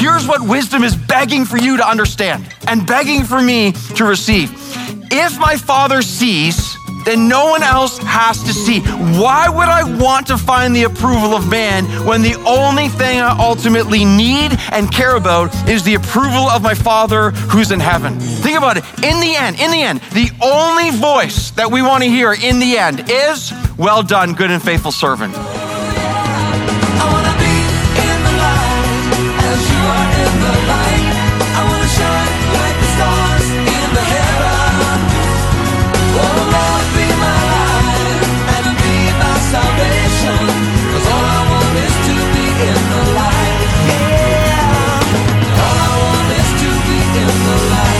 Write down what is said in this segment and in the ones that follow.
here's what wisdom is begging for you to understand and begging for me to receive. If my Father sees, then no one else has to see. Why would I want to find the approval of man when the only thing I ultimately need and care about is the approval of my Father who's in heaven? Think about it. In the end, the only voice that we want to hear in the end is, well done, good and faithful servant. I wanna be in the light as you are in the light. I wanna shine like the stars in the heaven. Oh Lord, be my light and be my salvation. 'Cause all I want is to be in the light. Yeah. All I want is to be in the light.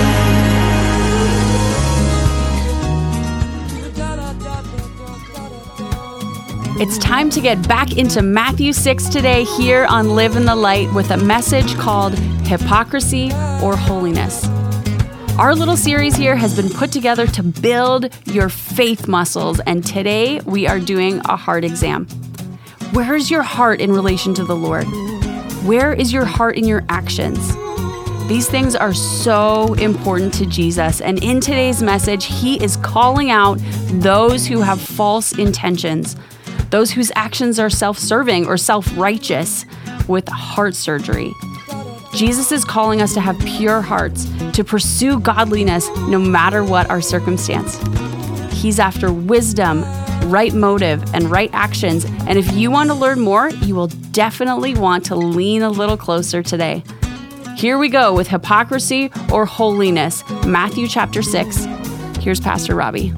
It's time to get back into Matthew 6 today here on Live in the Light with a message called Hypocrisy or Holiness. Our little series here has been put together to build your faith muscles, and today we are doing a heart exam. Where is your heart in relation to the Lord? Where is your heart in your actions? These things are so important to Jesus, and in today's message, he is calling out those who have false intentions, those whose actions are self-serving or self-righteous with heart surgery. Jesus is calling us to have pure hearts, to pursue godliness no matter what our circumstance. He's after wisdom, right motive, and right actions. And if you want to learn more, you will definitely want to lean a little closer today. Here we go with hypocrisy or holiness, Matthew chapter 6. Here's Pastor Robbie.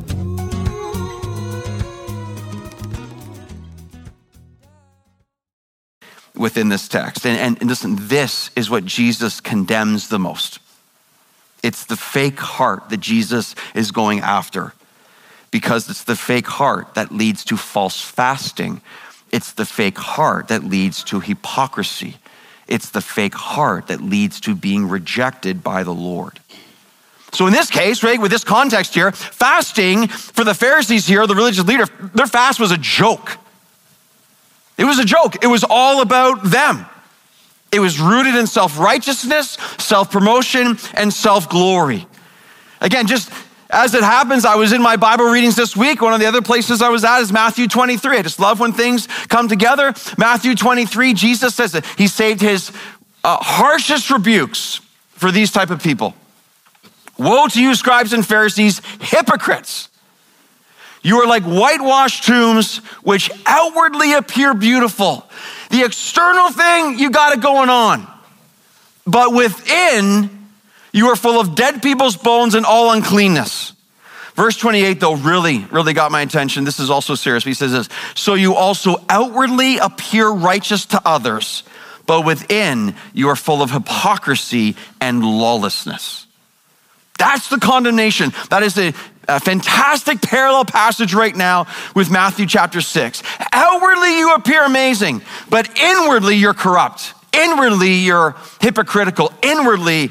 Within this text. And listen, this is what Jesus condemns the most. It's the fake heart that Jesus is going after, because it's the fake heart that leads to false fasting. It's the fake heart that leads to hypocrisy. It's the fake heart that leads to being rejected by the Lord. So in this case, right, with this context here, fasting for the Pharisees here, the religious leader, their fast was a joke. It was a joke. It was all about them. It was rooted in self-righteousness, self-promotion, and self-glory. Again, just as it happens, I was in my Bible readings this week. One of the other places I was at is Matthew 23. I just love when things come together. Matthew 23, Jesus says that he saved his harshest rebukes for these type of people. Woe to you, scribes and Pharisees, hypocrites! You are like whitewashed tombs, which outwardly appear beautiful. The external thing, you got it going on. But within, you are full of dead people's bones and all uncleanness. Verse 28, though, really got my attention. This is also serious. He says this, so you also outwardly appear righteous to others, but within, you are full of hypocrisy and lawlessness. That's the condemnation. That is a fantastic parallel passage right now with Matthew chapter 6. Outwardly, you appear amazing, but inwardly, you're corrupt. Inwardly, you're hypocritical. Inwardly,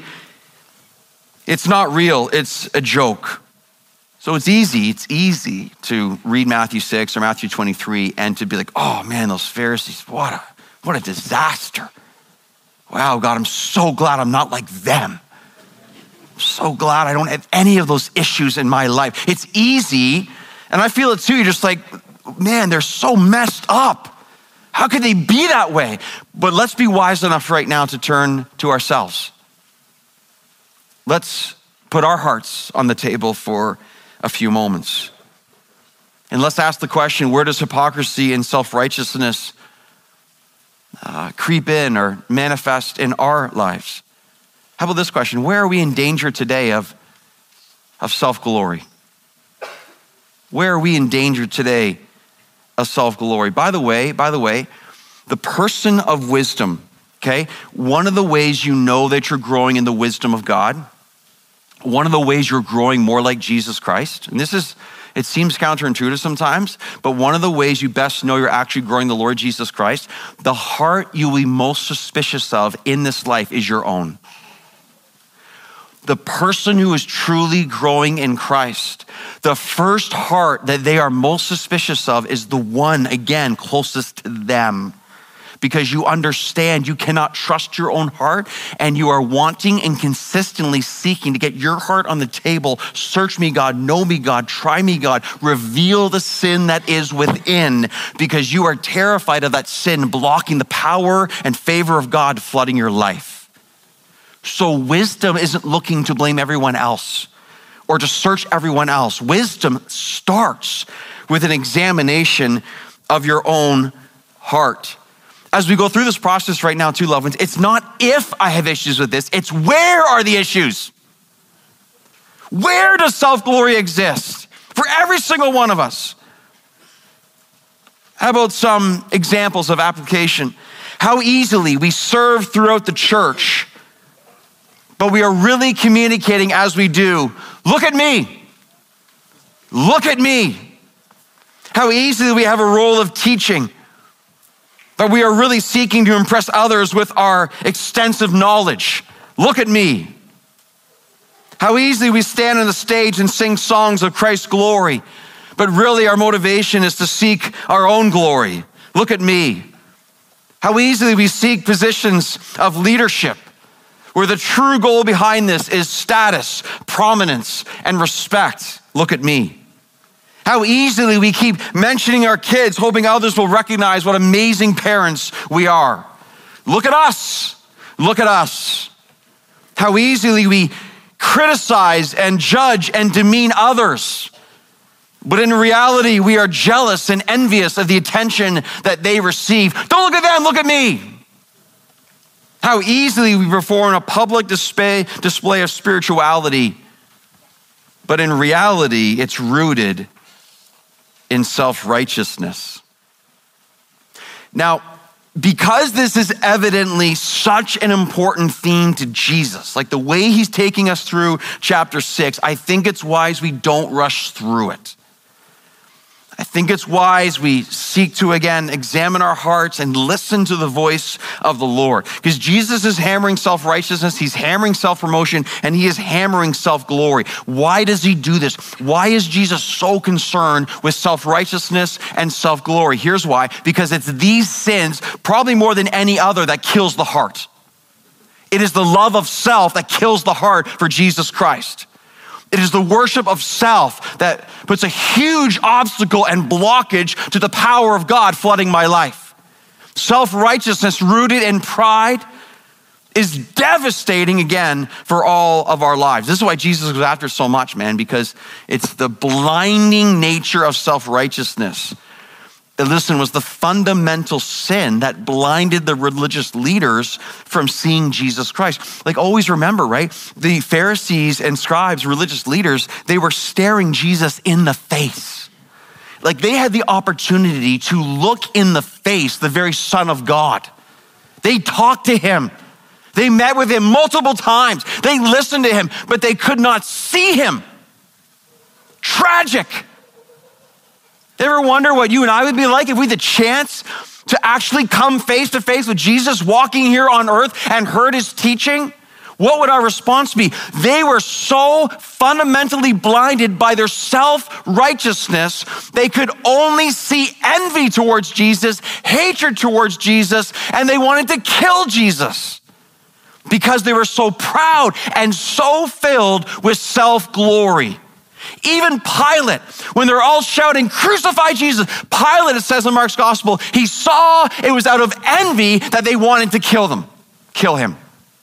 it's not real. It's a joke. So it's easy to read Matthew 6 or Matthew 23 and to be like, oh man, those Pharisees, what a disaster. Wow, God, I'm so glad I'm not like them. So glad I don't have any of those issues in my life. It's easy, and I feel it too. You're just like, man, they're so messed up. How could they be that way? But let's be wise enough right now to turn to ourselves. Let's put our hearts on the table for a few moments. And let's ask the question, where does hypocrisy and self-righteousness creep in or manifest in our lives? How about this question? Where are we in danger today of self-glory? Where are we in danger today of self-glory? By the way, the person of wisdom, okay? One of the ways you know that you're growing in the wisdom of God, one of the ways you're growing more like Jesus Christ, and it seems counterintuitive sometimes, but one of the ways you best know you're actually growing the Lord Jesus Christ, the heart you will be most suspicious of in this life is your own. The person who is truly growing in Christ, the first heart that they are most suspicious of is the one, again, closest to them. because you understand you cannot trust your own heart and you are wanting and consistently seeking to get your heart on the table. Search me, God. Know me, God. Try me, God. Reveal the sin that is within because you are terrified of that sin blocking the power and favor of God flooding your life. So wisdom isn't looking to blame everyone else or to search everyone else. Wisdom starts with an examination of your own heart. As we go through this process right now too, loved ones, it's not if I have issues with this, it's where are the issues? Where does self-glory exist? For every single one of us. How about some examples of application? How easily we serve throughout the church, but we are really communicating as we do, look at me. Look at me. How easily we have a role of teaching, but we are really seeking to impress others with our extensive knowledge. Look at me. How easily we stand on the stage and sing songs of Christ's glory, but really our motivation is to seek our own glory. Look at me. How easily we seek positions of leadership, where the true goal behind this is status, prominence, and respect. Look at me. How easily we keep mentioning our kids, hoping others will recognize what amazing parents we are. Look at us. Look at us. How easily we criticize and judge and demean others. But in reality, we are jealous and envious of the attention that they receive. Don't look at them, look at me. How easily we perform a public display of spirituality, but in reality, it's rooted in self-righteousness. Now, because this is evidently such an important theme to Jesus, like the way he's taking us through chapter 6, I think it's wise we don't rush through it. I think it's wise we seek to, again, examine our hearts and listen to the voice of the Lord. Because Jesus is hammering self-righteousness, he's hammering self-promotion, and he is hammering self-glory. Why does he do this? Why is Jesus so concerned with self-righteousness and self-glory? Here's why. Because it's these sins, probably more than any other, that kills the heart. It is the love of self that kills the heart for Jesus Christ. It is the worship of self that puts a huge obstacle and blockage to the power of God flooding my life. Self-righteousness rooted in pride is devastating again for all of our lives. This is why Jesus goes after so much, man, because it's the blinding nature of self-righteousness. Listen, was the fundamental sin that blinded the religious leaders from seeing Jesus Christ. Like, always remember, right? The Pharisees and scribes, religious leaders, they were staring Jesus in the face. Like, they had the opportunity to look in the face the very Son of God. They talked to him. They met with him multiple times. They listened to him, but they could not see him. Tragic. You ever wonder what you and I would be like if we had the chance to actually come face to face with Jesus walking here on earth and heard his teaching? What would our response be? They were so fundamentally blinded by their self-righteousness, they could only see envy towards Jesus, hatred towards Jesus, and they wanted to kill Jesus because they were so proud and so filled with self-glory. Even Pilate, when they're all shouting, crucify Jesus, Pilate, it says in Mark's gospel, he saw it was out of envy that they wanted to kill him.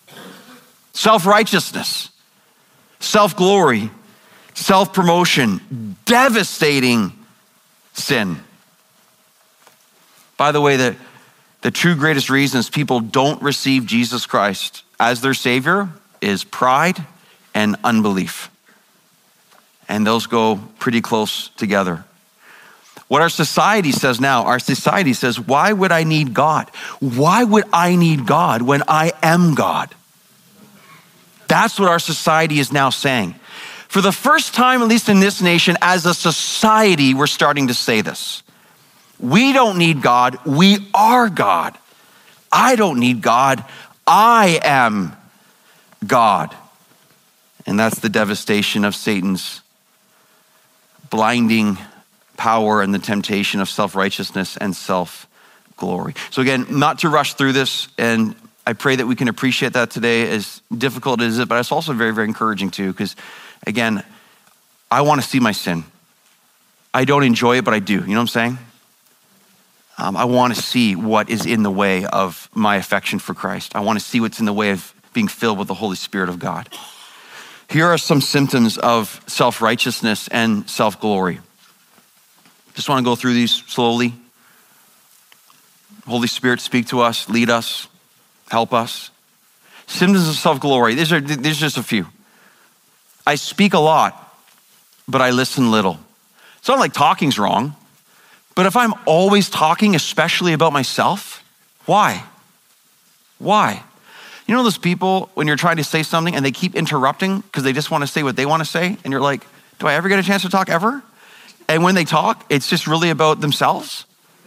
Self-righteousness, self-glory, self-promotion, devastating sin. By the way, the true greatest reasons people don't receive Jesus Christ as their Savior is pride and unbelief. And those go pretty close together. What our society says now, why would I need God? Why would I need God when I am God? That's what our society is now saying. For the first time, at least in this nation, as a society, we're starting to say this. We don't need God, we are God. I don't need God, I am God. And that's the devastation of Satan's blinding power and the temptation of self-righteousness and self self-glory. So again, not to rush through this, and I pray that we can appreciate that today, as difficult as it is, but it's also very, very encouraging too, because again, I want to see my sin. I don't enjoy it, but I do. You know what I'm saying? I want to see what is in the way of my affection for Christ. I want to see what's in the way of being filled with the Holy Spirit of God. Here are some symptoms of self-righteousness and self-glory. Just want to go through these slowly. Holy Spirit, speak to us, lead us, help us. Symptoms of self-glory. These are just a few. I speak a lot, but I listen little. It's not like talking's wrong, but if I'm always talking, especially about myself, why? Why? You know those people when you're trying to say something and they keep interrupting because they just want to say what they want to say, and you're like, do I ever get a chance to talk ever? And when they talk, it's just really about themselves.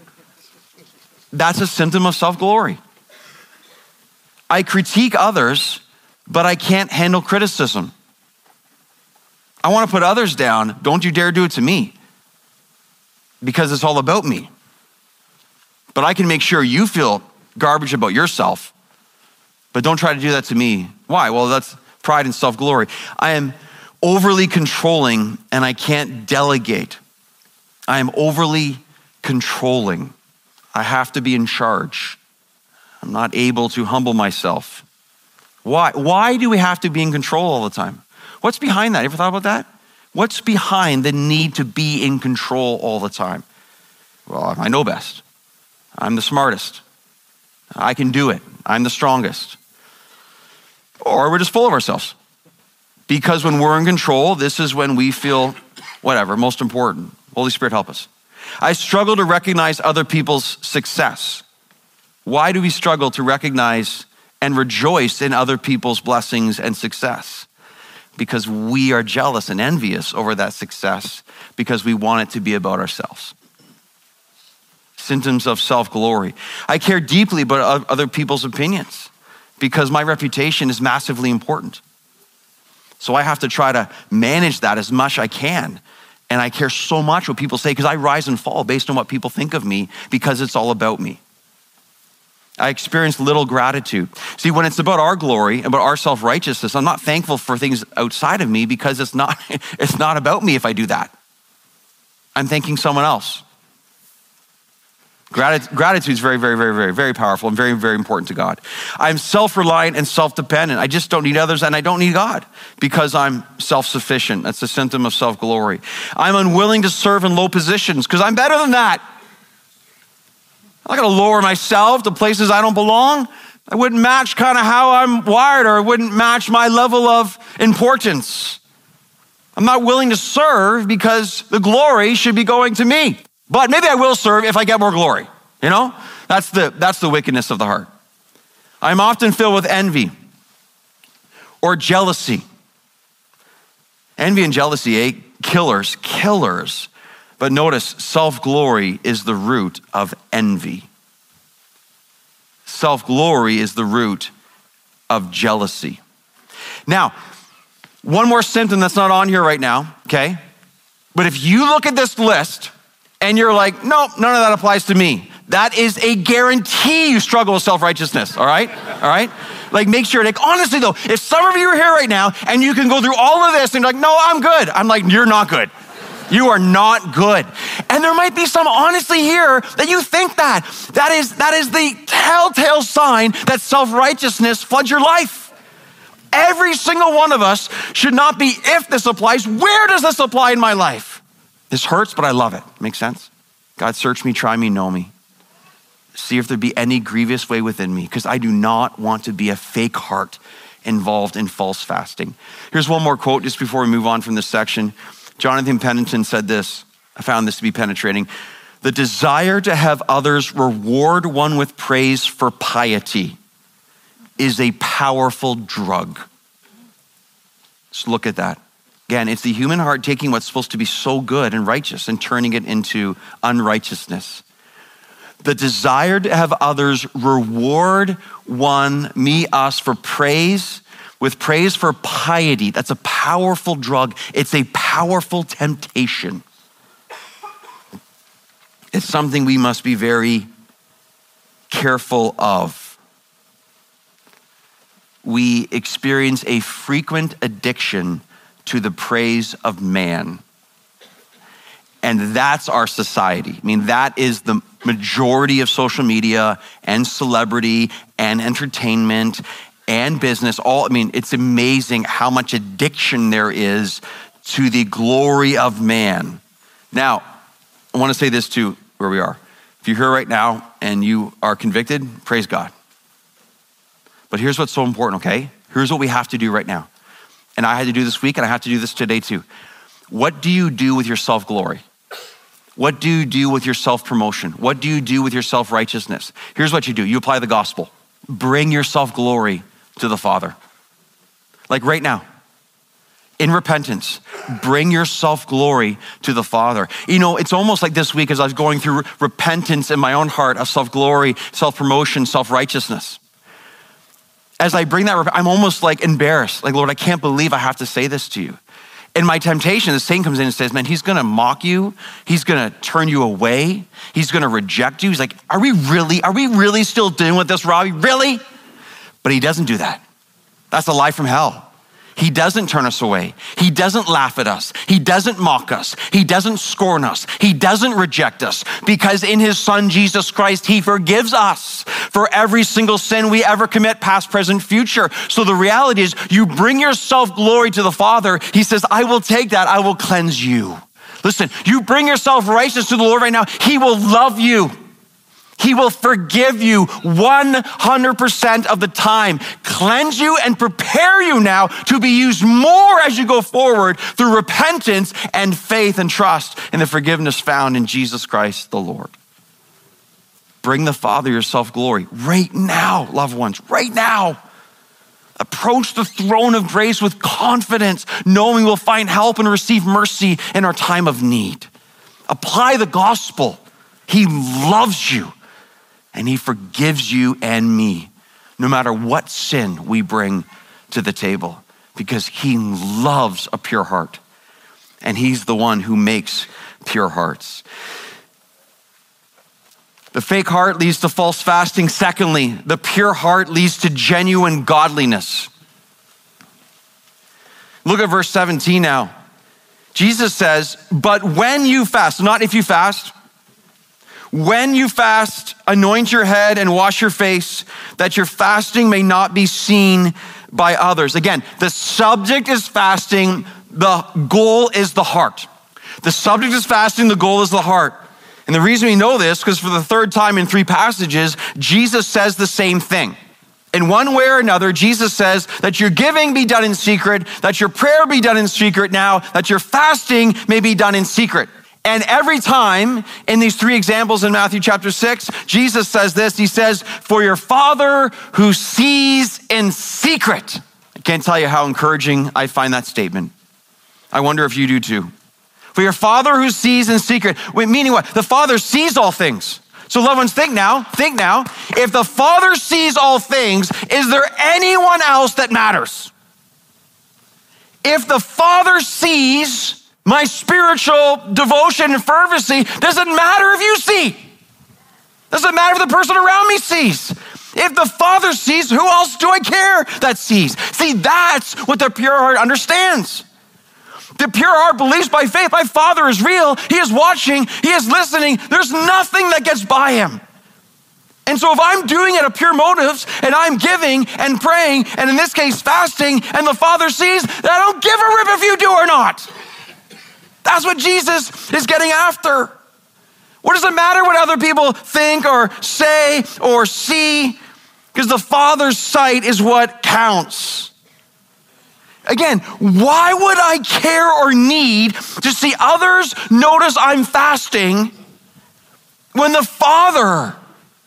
That's a symptom of self-glory. I critique others, but I can't handle criticism. I want to put others down. Don't you dare do it to me, because it's all about me. But I can make sure you feel garbage about yourself, but don't try to do that to me. Why? Well, that's pride and self-glory. I am overly controlling and I can't delegate. I am overly controlling. I have to be in charge. I'm not able to humble myself. Why? Why do we have to be in control all the time? What's behind that? You ever thought about that? What's behind the need to be in control all the time? Well, I know best. I'm the smartest. I can do it. I'm the strongest. Or we're just full of ourselves. Because when we're in control, this is when we feel whatever, most important. Holy Spirit, help us. I struggle to recognize other people's success. Why do we struggle to recognize and rejoice in other people's blessings and success? Because we are jealous and envious over that success because we want it to be about ourselves. Symptoms of self-glory. I care deeply about other people's opinions because my reputation is massively important. So I have to try to manage that as much as I can. And I care so much what people say because I rise and fall based on what people think of me because it's all about me. I experience little gratitude. See, when it's about our glory, about our self-righteousness, I'm not thankful for things outside of me because it's not about me if I do that. I'm thanking someone else. Gratitude is very, very, very, very, very powerful and very, very important to God. I'm self-reliant and self-dependent. I just don't need others and I don't need God because I'm self-sufficient. That's a symptom of self-glory. I'm unwilling to serve in low positions because I'm better than that. I'm not gonna lower myself to places I don't belong. I wouldn't match kind of how I'm wired, or it wouldn't match my level of importance. I'm not willing to serve because the glory should be going to me. But maybe I will serve if I get more glory. You know, that's the wickedness of the heart. I'm often filled with envy or jealousy. Envy and jealousy, killers. But notice, self-glory is the root of envy. Self-glory is the root of jealousy. Now, one more symptom that's not on here right now, okay? But if you look at this list and you're like, nope, none of that applies to me, that is a guarantee you struggle with self-righteousness, all right? All right? Like, make sure, like, honestly though, if some of you are here right now and you can go through all of this and you're like, no, I'm good. I'm like, you're not good. You are not good. And there might be some honestly here that you think that. That is the telltale sign that self-righteousness floods your life. Every single one of us should not be, if this applies, where does this apply in my life? This hurts, but I love it. Makes sense? God, search me, try me, know me. See if there be any grievous way within me, because I do not want to be a fake heart involved in false fasting. Here's one more quote just before we move on from this section. Jonathan Pennington said this. I found this to be penetrating. The desire to have others reward one with praise for piety is a powerful drug. Let's look at that. Again, it's the human heart taking what's supposed to be so good and righteous and turning it into unrighteousness. The desire to have others reward one, me, us, for praise, with praise for piety. That's a powerful drug. It's a powerful temptation. It's something we must be very careful of. We experience a frequent addiction to the praise of man. And that's our society. I mean, that is the majority of social media and celebrity and entertainment and business. It's amazing how much addiction there is to the glory of man. Now, I want to say this too, where we are. If you're here right now and you are convicted, praise God. But here's what's so important, okay? Here's what we have to do right now. And I had to do this week, and I have to do this today too. What do you do with your self-glory? What do you do with your self-promotion? What do you do with your self-righteousness? Here's what you do. You apply the gospel. Bring your self-glory to the Father. Like right now, in repentance, bring your self-glory to the Father. You know, it's almost like this week as I was going through repentance in my own heart of self-glory, self-promotion, self-righteousness. As I bring that, I'm almost like embarrassed. Like, Lord, I can't believe I have to say this to you. In my temptation, the Satan comes in and says, man, he's gonna mock you. He's gonna turn you away. He's gonna reject you. He's like, are we really still dealing with this, Robbie? Really? But he doesn't do that. That's a lie from hell. He doesn't turn us away. He doesn't laugh at us. He doesn't mock us. He doesn't scorn us. He doesn't reject us, because in his Son, Jesus Christ, he forgives us for every single sin we ever commit, past, present, future. So the reality is, you bring your self-glory to the Father. He says, I will take that. I will cleanse you. Listen, you bring your self-righteousness to the Lord right now. He will love you. He will forgive you 100% of the time, cleanse you and prepare you now to be used more as you go forward through repentance and faith and trust in the forgiveness found in Jesus Christ the Lord. Bring the Father your self-glory right now, loved ones, right now. Approach the throne of grace with confidence, knowing we'll find help and receive mercy in our time of need. Apply the gospel. He loves you. And he forgives you and me, no matter what sin we bring to the table, because he loves a pure heart. And he's the one who makes pure hearts. The fake heart leads to false fasting. Secondly, the pure heart leads to genuine godliness. Look at verse 17 now. Jesus says, but when you fast, not if you fast, when you fast, anoint your head and wash your face, that your fasting may not be seen by others. Again, the subject is fasting, the goal is the heart. The subject is fasting, the goal is the heart. And the reason we know this, because for the third time in 3 passages, Jesus says the same thing. In one way or another, Jesus says that your giving be done in secret, that your prayer be done in secret now, that your fasting may be done in secret. And every time in these 3 examples in Matthew chapter 6, Jesus says this. He says, for your Father who sees in secret. I can't tell you how encouraging I find that statement. I wonder if you do too. For your Father who sees in secret. Meaning what? The Father sees all things. So loved ones, think now. If the Father sees all things, is there anyone else that matters? If the Father sees my spiritual devotion and fervency, doesn't matter if you see. Doesn't matter if the person around me sees. If the Father sees, who else do I care that sees? See, that's what the pure heart understands. The pure heart believes by faith, my Father is real. He is watching, he is listening. There's nothing that gets by him. And so if I'm doing it of pure motives and I'm giving and praying, and in this case fasting, and the Father sees, then I don't give a rip if you do or not. That's what Jesus is getting after. What does it matter what other people think or say or see? Because the Father's sight is what counts. Again, why would I care or need to see others notice I'm fasting when the Father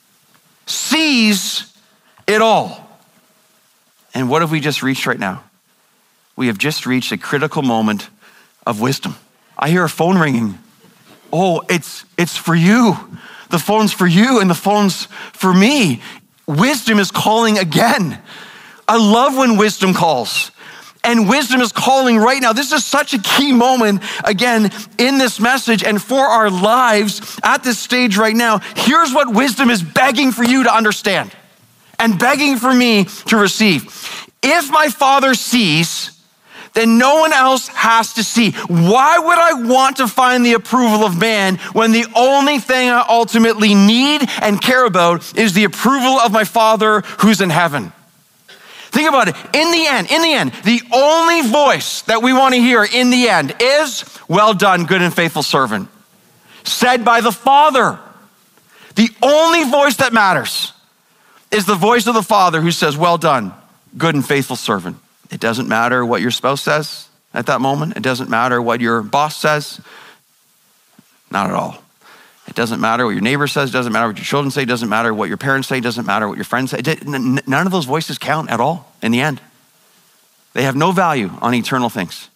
sees it all? And what have we just reached right now? We have just reached a critical moment of wisdom. I hear a phone ringing. Oh, it's for you. The phone's for you and the phone's for me. Wisdom is calling again. I love when wisdom calls. And wisdom is calling right now. This is such a key moment, again, in this message and for our lives at this stage right now. Here's what wisdom is begging for you to understand and begging for me to receive. If my Father sees, then no one else has to see. Why would I want to find the approval of man when the only thing I ultimately need and care about is the approval of my Father who's in heaven? Think about it. In the end, the only voice that we want to hear in the end is, well done, good and faithful servant, said by the Father. The only voice that matters is the voice of the Father who says, well done, good and faithful servant. It doesn't matter what your spouse says at that moment. It doesn't matter what your boss says. Not at all. It doesn't matter what your neighbor says. It doesn't matter what your children say. It doesn't matter what your parents say. It doesn't matter what your friends say. None of those voices count at all in the end. They have no value on eternal things.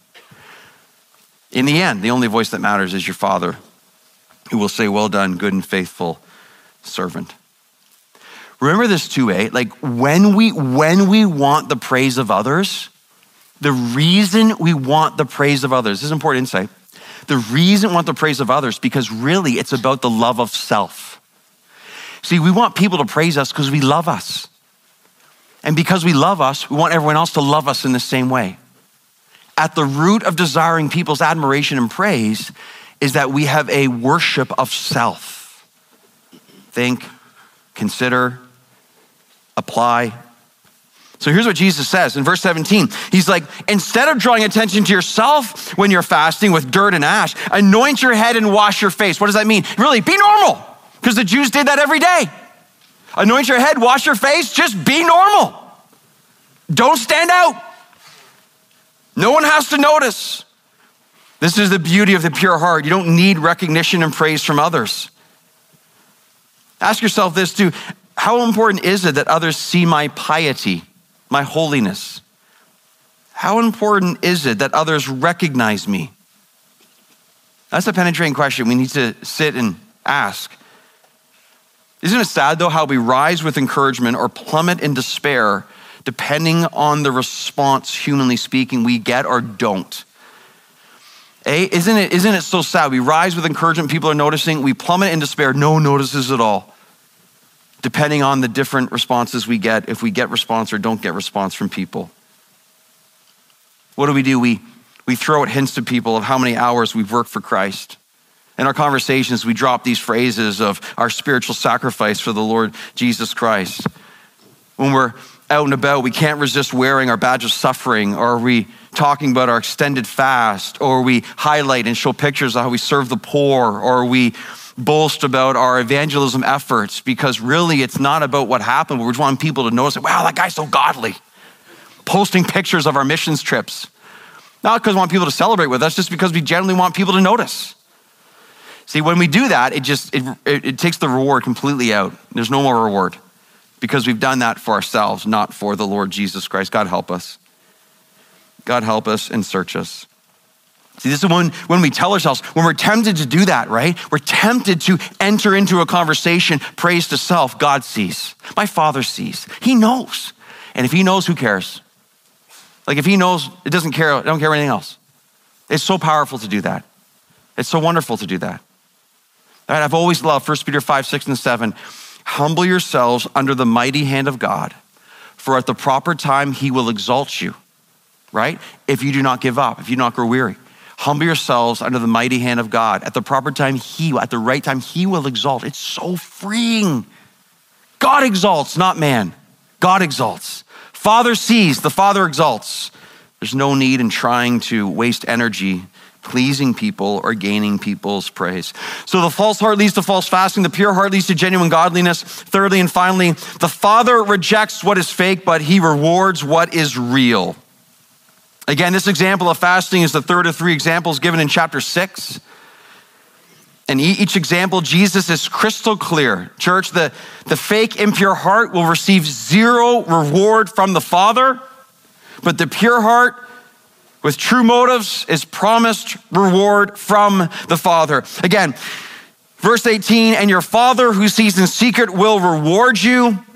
In the end, the only voice that matters is your Father, who will say, well done, good and faithful servant. Remember this too, like when we want the praise of others, the reason we want the praise of others, this is important insight. The reason we want the praise of others, because really it's about the love of self. See, we want people to praise us because we love us. And because we love us, we want everyone else to love us in the same way. At the root of desiring people's admiration and praise is that we have a worship of self. Think, consider, apply. So here's what Jesus says in verse 17. He's like, instead of drawing attention to yourself when you're fasting with dirt and ash, anoint your head and wash your face. What does that mean? Really, be normal, because the Jews did that every day. Anoint your head, wash your face, just be normal. Don't stand out. No one has to notice. This is the beauty of the pure heart. You don't need recognition and praise from others. Ask yourself this too. How important is it that others see my piety, my holiness? How important is it that others recognize me? That's a penetrating question we need to sit and ask. Isn't it sad though how we rise with encouragement or plummet in despair depending on the response, humanly speaking, we get or don't? Isn't it so sad? We rise with encouragement, people are noticing, we plummet in despair, no one notices at all. Depending on the different responses we get, if we get response or don't get response from people. What do? We throw out hints to people of how many hours we've worked for Christ. In our conversations, we drop these phrases of our spiritual sacrifice for the Lord Jesus Christ. When we're out and about, we can't resist wearing our badge of suffering, or are we talking about our extended fast, or we highlight and show pictures of how we serve the poor, or we boast about our evangelism efforts, because really it's not about what happened, but we just want people to notice, wow, that guy's so godly. Posting pictures of our missions trips. Not because we want people to celebrate with us, just because we generally want people to notice. See, when we do that, it takes the reward completely out. There's no more reward because we've done that for ourselves, not for the Lord Jesus Christ. God help us. God help us and search us. See, this is when we tell ourselves, when we're tempted to do that, right? We're tempted to enter into a conversation, praise to self. God sees. My Father sees. He knows. And if he knows, who cares? Like if he knows, it doesn't care. I don't care anything else. It's so powerful to do that. It's so wonderful to do that. All right, I've always loved 1 Peter 5, 6, and 7. Humble yourselves under the mighty hand of God, for at the proper time he will exalt you, right? If you do not give up, if you do not grow weary. Humble yourselves under the mighty hand of God. At the proper time, at the right time, he will exalt. It's so freeing. God exalts, not man. God exalts. Father sees, the Father exalts. There's no need in trying to waste energy pleasing people or gaining people's praise. So the false heart leads to false fasting. The pure heart leads to genuine godliness. Thirdly and finally, the Father rejects what is fake, but he rewards what is real. Again, this example of fasting is the third of three examples given in chapter 6. And each example, Jesus is crystal clear. Church, the fake, impure heart will receive zero reward from the Father, but the pure heart with true motives is promised reward from the Father. Again, verse 18, and your Father who sees in secret will reward you.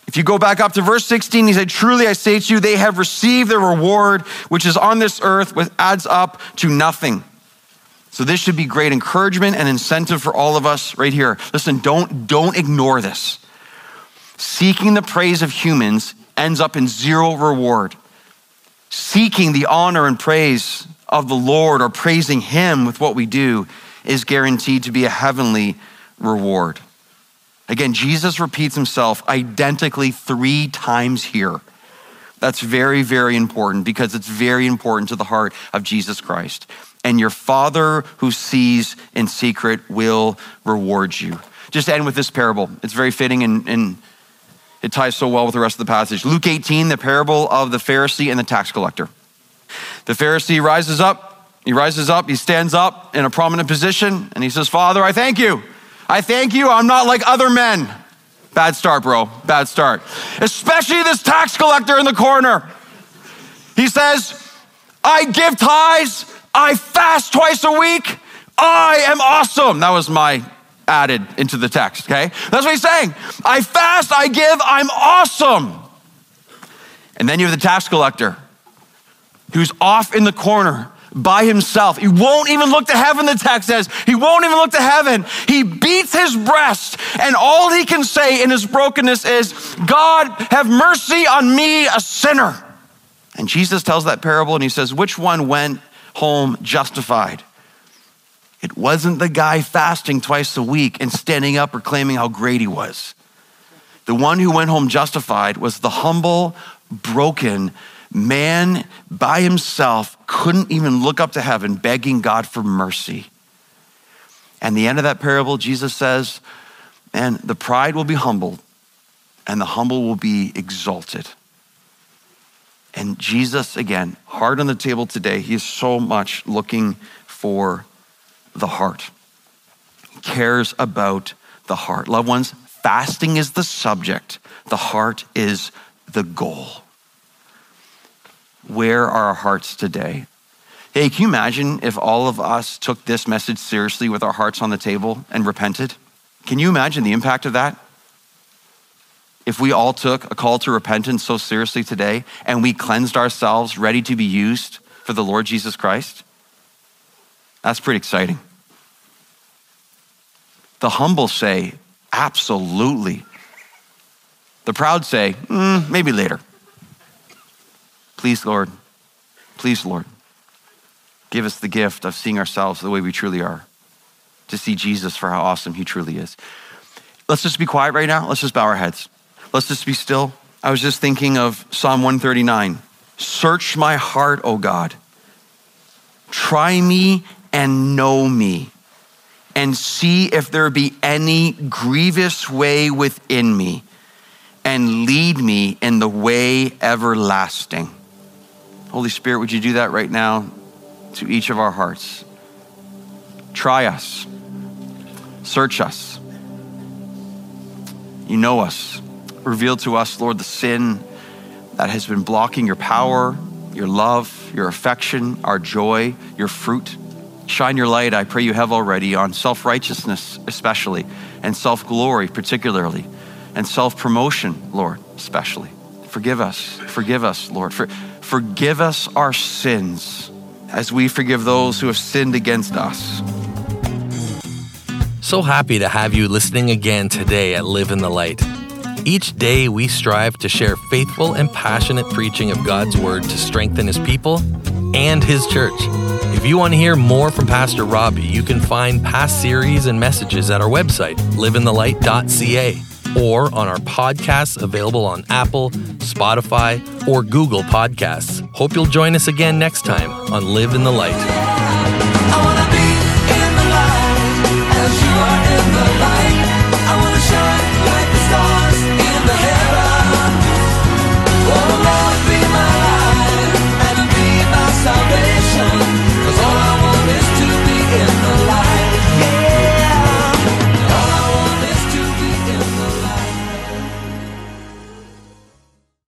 If you go back up to verse 16, he said, truly I say to you, they have received their reward, which is on this earth, which adds up to nothing. So this should be great encouragement and incentive for all of us right here. Listen, don't ignore this. Seeking the praise of humans ends up in zero reward. Seeking the honor and praise of the Lord or praising him with what we do is guaranteed to be a heavenly reward. Again, Jesus repeats himself identically 3 times here. That's very, very important because it's very important to the heart of Jesus Christ. And your Father who sees in secret will reward you. Just end with this parable. It's very fitting and it ties so well with the rest of the passage. Luke 18, the parable of the Pharisee and the tax collector. The Pharisee rises up, he stands up in a prominent position and he says, Father, I thank you. I'm not like other men. Bad start, bro, bad start. Especially this tax collector in the corner. He says, I give tithes, I fast twice a week, I am awesome. That was my added into the text, okay? That's what he's saying. I fast, I give, I'm awesome. And then you have the tax collector who's off in the corner by himself. He won't even look to heaven, the text says. He won't even look to heaven. He beats his breast, and all he can say in his brokenness is, God, have mercy on me, a sinner. And Jesus tells that parable, and he says, which one went home justified? It wasn't the guy fasting twice a week and standing up proclaiming how great he was. The one who went home justified was the humble, broken man by himself, couldn't even look up to heaven, begging God for mercy. And the end of that parable, Jesus says, and the pride will be humbled and the humble will be exalted. And Jesus, again, heart on the table today, he is so much looking for the heart. He cares about the heart. Loved ones, fasting is the subject. The heart is the goal. Where are our hearts today? Hey, can you imagine if all of us took this message seriously with our hearts on the table and repented? Can you imagine the impact of that? If we all took a call to repentance so seriously today and we cleansed ourselves, ready to be used for the Lord Jesus Christ, that's pretty exciting. The humble say, absolutely. The proud say, maybe later. Please, Lord, give us the gift of seeing ourselves the way we truly are, to see Jesus for how awesome he truly is. Let's just be quiet right now. Let's just bow our heads. Let's just be still. I was just thinking of Psalm 139. Search my heart, O God. Try me and know me, and see if there be any grievous way within me, and lead me in the way everlasting. Holy Spirit, would you do that right now to each of our hearts? Try us. Search us. You know us. Reveal to us, Lord, the sin that has been blocking your power, your love, your affection, our joy, your fruit. Shine your light, I pray you have already, on self-righteousness especially, and self-glory particularly, and self-promotion, Lord, especially. Forgive us, Lord. Forgive us our sins as we forgive those who have sinned against us. So happy to have you listening again today at Live in the Light. Each day we strive to share faithful and passionate preaching of God's word to strengthen his people and his church. If you want to hear more from Pastor Robbie, you can find past series and messages at our website, liveinthelight.ca, or on our podcasts available on Apple, Spotify, or Google Podcasts. Hope you'll join us again next time on Live in the Light.